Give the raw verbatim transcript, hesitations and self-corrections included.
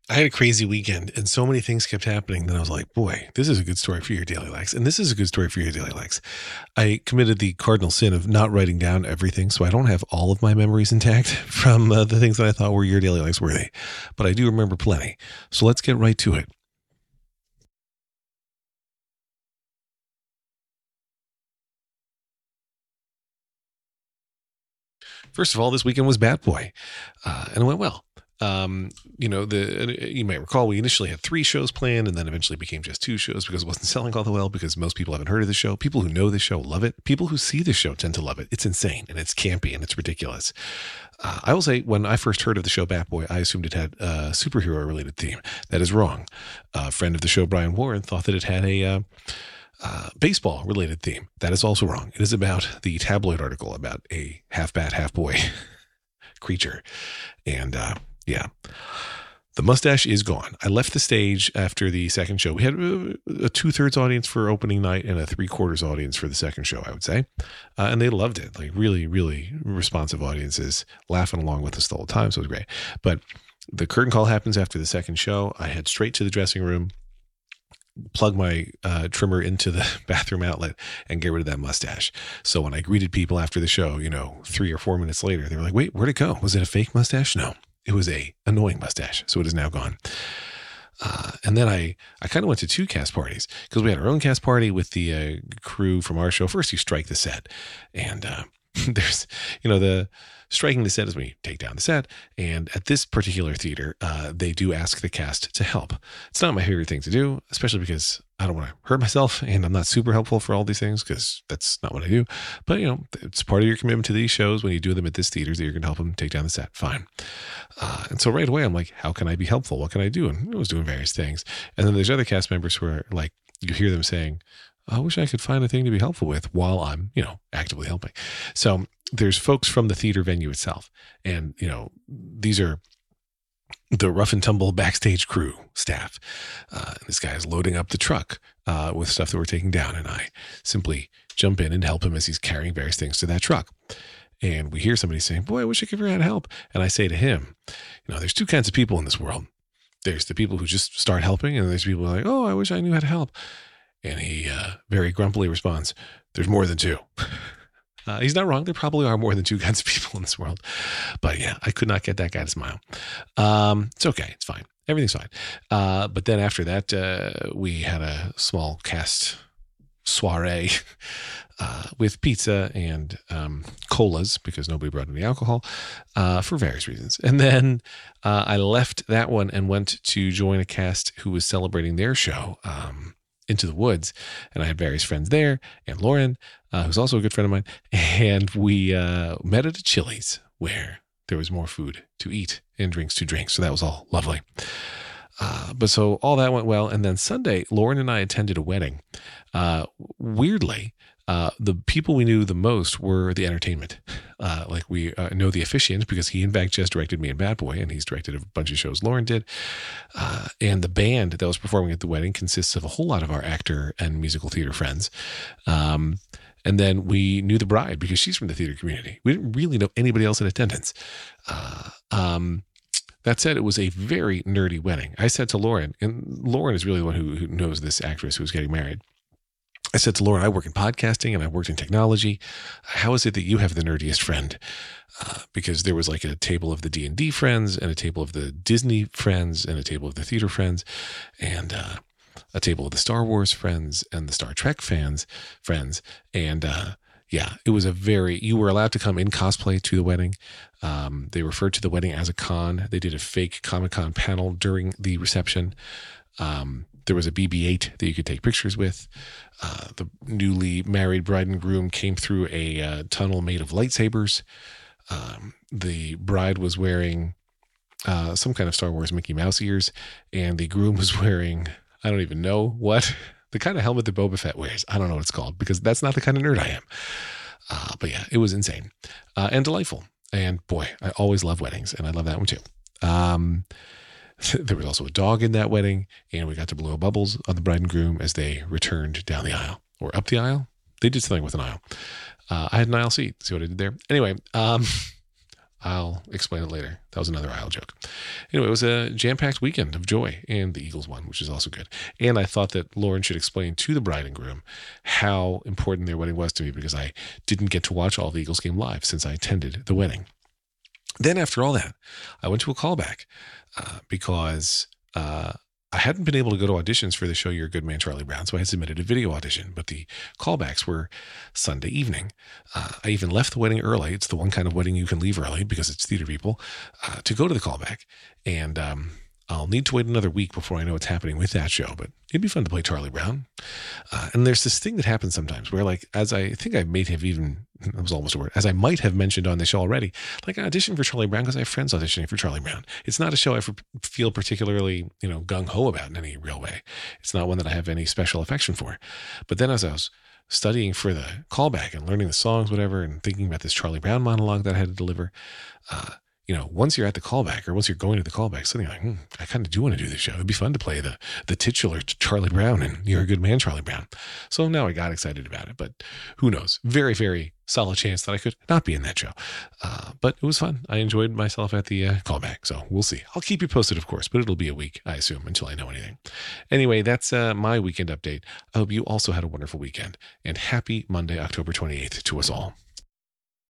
I had a crazy weekend and so many things kept happening that I was like, boy, this is a good story for your daily likes. And this is a good story for your daily likes. I committed the cardinal sin of not writing down everything. So I don't have all of my memories intact from uh, the things that I thought were your daily likes worthy, but I do remember plenty. So let's get right to it. First of all, this weekend was Bat Boy, uh, and it went well. Um, you know, the you might recall we initially had three shows planned, and then eventually became just two shows because it wasn't selling all that well. Because most people haven't heard of the show. People who know the show love it. People who see the show tend to love it. It's insane and it's campy and it's ridiculous. Uh, I will say, when I first heard of the show Bat Boy, I assumed it had a superhero-related theme. That is wrong. A friend of the show, Brian Warren, thought that it had a uh, uh, baseball related theme. That is also wrong. It is about the tabloid article about a half bat, half boy creature. And uh, yeah, the mustache is gone. I left the stage after the second show. We had a two thirds audience for opening night and a three quarters audience for the second show, I would say. Uh, and they loved it. Like really, really responsive audiences laughing along with us the whole time. So it was great. But the curtain call happens after the second show. I head straight to the dressing room, plug my uh, trimmer into the bathroom outlet and get rid of that mustache. So when I greeted people after the show, you know, three or four minutes later, they were like, wait, where'd it go? Was it a fake mustache? No, it was a annoying mustache. So it is now gone. Uh, and then I, I kind of went to two cast parties because we had our own cast party with the uh, crew from our show. First, you strike the set, and uh, there's, you know, the striking the set is when you take down the set. And at this particular theater, uh, they do ask the cast to help. It's not my favorite thing to do, especially because I don't want to hurt myself and I'm not super helpful for all these things because that's not what I do. But, you know, it's part of your commitment to these shows when you do them at this theater that you're going to help them take down the set. Fine. Uh, and so right away, I'm like, how can I be helpful? What can I do? And I was doing various things. And then there's other cast members who are like, you hear them saying, I wish I could find a thing to be helpful with while I'm, you know, actively helping. So there's folks from the theater venue itself. And, you know, these are the rough and tumble backstage crew staff. Uh, this guy is loading up the truck uh, with stuff that we're taking down. And I simply jump in and help him as he's carrying various things to that truck. And we hear somebody saying, boy, I wish I could figure out how to help. And I say to him, you know, there's two kinds of people in this world. There's the people who just start helping. And there's people who are like, oh, I wish I knew how to help. And he uh, very grumpily responds, there's more than two. Uh, he's not wrong. There probably are more than two kinds of people in this world. But yeah, I could not get that guy to smile. Um, it's okay. It's fine. Everything's fine. Uh, but then after that, uh, we had a small cast soiree uh, with pizza and um, colas because nobody brought any alcohol uh, for various reasons. And then uh, I left that one and went to join a cast who was celebrating their show, um, Into the Woods, and I had various friends there, and Lauren, uh, who's also a good friend of mine, and we uh, met at a Chili's where there was more food to eat and drinks to drink, so that was all lovely. Uh, but so all that went well, and then Sunday, Lauren and I attended a wedding. Uh, weirdly, uh, the people we knew the most were the entertainment. Uh, like we uh, know the officiant because he in fact just directed me in Bad Boy, and he's directed a bunch of shows Lauren did. Uh, and the band that was performing at the wedding consists of a whole lot of our actor and musical theater friends. Um, and then we knew the bride because she's from the theater community. We didn't really know anybody else in attendance. Uh, um, That said, it was a very nerdy wedding. I said to Lauren, and Lauren is really the one who, who knows this actress who's getting married. I said to Lauren, I work in podcasting and I worked in technology. How is it that you have the nerdiest friend? Uh, because there was like a table of the D and D friends and a table of the Disney friends and a table of the theater friends and uh, a table of the Star Wars friends and the Star Trek fans friends. And uh, yeah, it was a very, you were allowed to come in cosplay to the wedding. Um, they referred to the wedding as a con. They did a fake Comic-Con panel during the reception. Um, there was a B B eight that you could take pictures with. Uh, the newly married bride and groom came through a uh, tunnel made of lightsabers. Um, the bride was wearing uh, some kind of Star Wars Mickey Mouse ears, and the groom was wearing, I don't even know what, the kind of helmet that Boba Fett wears. I don't know what it's called because that's not the kind of nerd I am. Uh, but yeah, it was insane uh, and delightful. And boy, I always love weddings, and I love that one too. Um, there was also a dog in that wedding, and we got to blow bubbles on the bride and groom as they returned down the aisle or up the aisle. They did something with an aisle. Uh, I had an aisle seat. See what I did there? Anyway, um, I'll explain it later. That was another aisle joke. Anyway, it was a jam-packed weekend of joy, and the Eagles won, which is also good. And I thought that Lauren should explain to the bride and groom how important their wedding was to me, because I didn't get to watch all the Eagles game live since I attended the wedding. Then after all that, I went to a callback uh, because uh, I hadn't been able to go to auditions for the show You're a Good Man, Charlie Brown, so I had submitted a video audition, but the callbacks were Sunday evening. Uh, I even left the wedding early. It's the one kind of wedding you can leave early because it's theater people, uh, to go to the callback. And um, I'll need to wait another week before I know what's happening with that show, but it'd be fun to play Charlie Brown. Uh, and there's this thing that happens sometimes where, like, as I think I may have even, that was almost a word, as I might have mentioned on the show already, like, I auditioned for Charlie Brown because I have friends auditioning for Charlie Brown. It's not a show I feel particularly, you know, gung-ho about in any real way. It's not one that I have any special affection for. But then as I was studying for the callback and learning the songs, whatever, and thinking about this Charlie Brown monologue that I had to deliver, uh, you know, once you're at the callback, or once you're going to the callback, suddenly like, hmm, I kind of do want to do this show. It'd be fun to play the the titular Charlie Brown and You're a Good Man, Charlie Brown. So now I got excited about it, but who knows? Very, very solid chance that I could not be in that show. Uh, but it was fun. I enjoyed myself at the uh, callback. So we'll see. I'll keep you posted, of course, but it'll be a week, I assume, until I know anything. Anyway, that's uh, my weekend update. I hope you also had a wonderful weekend, and happy Monday, October twenty-eighth to us all.